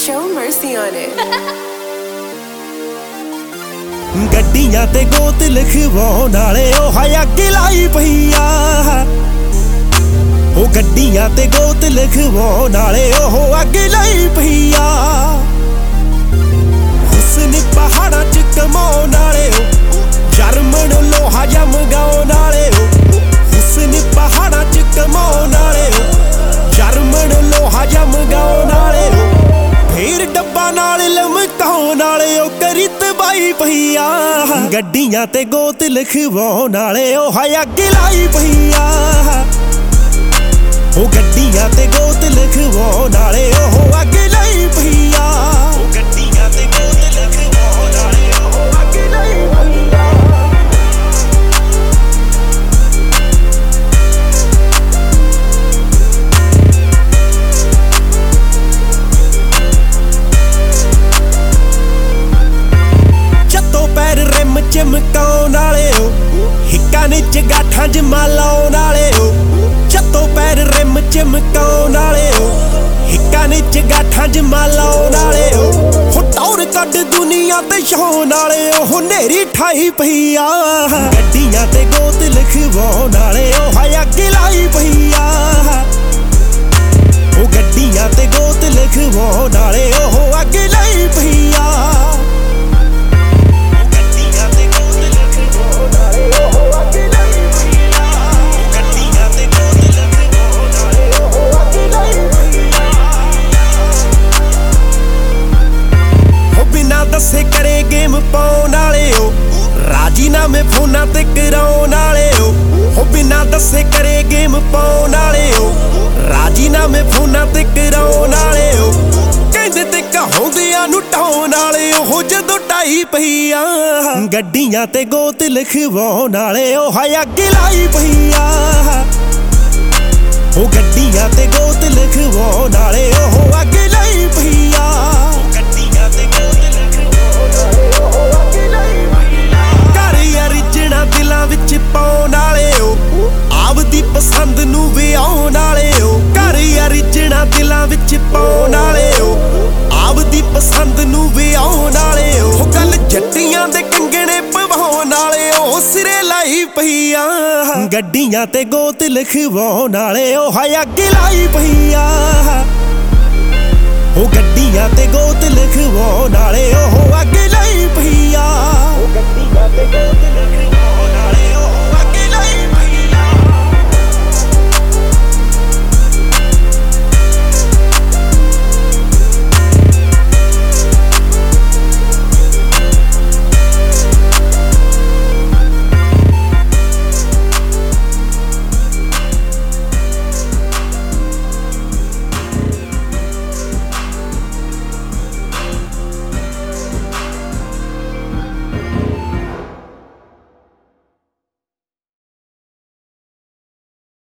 Show mercy on it. ਗੱਡੀਆਂ ਤੇ ਗੋਤ ਲਿਖਵਾਉਣ ਵਾਲੇ ਉਹ ਹਾਇਆ ਗਿਲਾਈ ਪਈਆ ਉਹ ਗੱਡੀਆਂ ਤੇ ਗੋਤ ਲਿਖਵਾਉਣ ਵਾਲੇ ਉਹ ਅੱਗ ਲਾਈ ਪਈਆ ਹੁਸਨ ਪਹਾੜਾਂ ਚ ਕਮਾਉਣ ਵਾਲੇ ਜਰਮਨ ਲੋਹਾ ਜਮਗਾਉਣ ਵਾਲੇ ਹੁਸਨ ਪਹਾੜਾਂ ਚ ਕਮਾਉਣ ਵਾਲੇ ਜਰਮਨ ਲੋਹਾ ਜਮਗਾਉਣ ਵਾਲੇ ਫੇਰ ਡੱਬਾ ਨਾਲ ਲਮਕਾਉਣ ਵਾਲੇ ਉਹ ਕਰੀ ਤਬਾਈ ਪਈਆ ਗੱਡੀਆਂ ਤੇ ਗੋਤ ਲਿਖਵਾਉਣ ਵਾਲੇ ਉਹ ਹਾਇਆ ਗਿਲਾਈ ਪਈਆ ਉਹ ਗੱਡੀਆਂ ਤੇ ਗੋਤ ਲਿਖਵਾਉਣ ਵਾਲੇ ਉਹ ਅੱਗ ਲਾਈ ਪਈਆ ਉਹ ਗੱਡੀਆਂ ਤੇ ਗੋਤ ਲਿਖਵਾਉਣ ਵਾਲੇ ਉਹ ਅੱਗ ਲਾਈ ਪਈਆ ਜੱਤੋਂ ਪੈਰ ਰਿਮ ਚਮਕਾਉਣ ਵਾਲੇ ਹਿੱਕਾਂ ਨੇ ਚਗਾਠਾਂ ਚ ਮਾਲਾਉਣ ਵਾਲੇ ਜੱਤੋਂ ਪੈਰ ਰਿਮ ਚਮਕਾਉਣ ਵਾਲੇ ਹਿੱਕਾਂ ਨੇ ਚਗਾਠਾਂ ਚ ਮਾਲਾਉਣ ਵਾਲੇ ਹੋ ਟੌਰ ਕੱਢ ਦੁਨੀਆ ਤੇ ਛਾਉਣ ਵਾਲੇ ਉਹ ਨੇਰੀ ਠਾਈ ਪਈਆ ਗੱਡੀਆਂ ਤੇ ਗੋਤ ਲਿਖਵਾਉਣ ਵਾਲੇ ਉਹ ਹਾਇਆ ਗਿਲਾਈ ਪਈਆ ਉਹ ਗੱਡੀਆਂ ਤੇ ਗੋਤ ਲਿਖਵਾਉਣ ਵਾਲੇ ਉਹ ਅੱਗ ਲਾਈ ਪਈਆ ਦੱਸੇ ਕਰੇ ਗੇਮ ਪਾਉਣ ਵਾਲੇ ਰਾਜੀਨਾਮੇ ਫੋਨਾਂ ਤੇ ਕਰਾਉਣ ਵਾਲੇ ਹੋ ਬਿਨਾਂ ਦੱਸੇ ਕਰੇ ਗੇਮ ਪਾਉਣ ਵਾਲੇ ਰਾਜੀਨਾਮੇ ਫੋਨਾਂ ਤੇ ਕਰਾਉਣ ਵਾਲੇ ਕਹਿੰਦੇ ਤੇ ਕਹਾਉਂਦਿਆਂ ਨੂੰ ਢਾਉਣ ਵਾਲੇ ਉਹ ਜਦੋਂ ਢਾਈ ਪਈਆ ਗੱਡੀਆਂ ਤੇ ਗੋਤ ਲਿਖਵਾਉਣ ਵਾਲੇ ਉਹ ਹਾਇਆ ਗਿਲਾਈ ਪਈਆ ਉਹ ਗੱਡੀਆਂ ਤੇ ਗੋਤ ਲਿਖਵਾਉਣ ਵਾਲੇ ਉਹ ਅੱਗ ਲਾਈ ਪਈਆ ਦਿਲਾਂ ਵਿੱਚ ਪਾਉਣ ਵਾਲੇ ਆਪਦੀ ਪਸੰਦ ਨੂੰ ਵਿਆਉਣ ਵਾਲੇ ਘਰ ਅਰਜਣਾ ਦਿਲਾਂ ਵਿੱਚ ਪਾਉਣ ਵਾਲੇ ਆਪਦੀ ਪਸੰਦ ਨੂੰ ਵਿਆਉਣ ਵਾਲੇ ਉਹ ਗੱਲ ਜੱਟੀਆਂ ਦੇ ਕੰਗਣੇ ਪਵਾਉਣ ਵਾਲੇ ਉਹ ਸਿਰੇ ਲਾਈ ਪਈਆ ਗੱਡੀਆਂ ਤੇ ਗੋਤ ਲਿਖਵਾਉਣ ਵਾਲੇ ਉਹ ਹਾਇਆ ਗਿਲਾਈ ਪਈਆ ਉਹ ਗੱਡੀਆਂ ਤੇ ਗੋਤ ਲਿਖਵਾਉਣ ਵਾਲੇ ਉਹ ਅੱਗ ਲਾਈ ਪਈਆ ਉਹ ਗੱਡੀਆਂ ਤੇ ਗੋਤ ਲਿਖਵਾਉਣ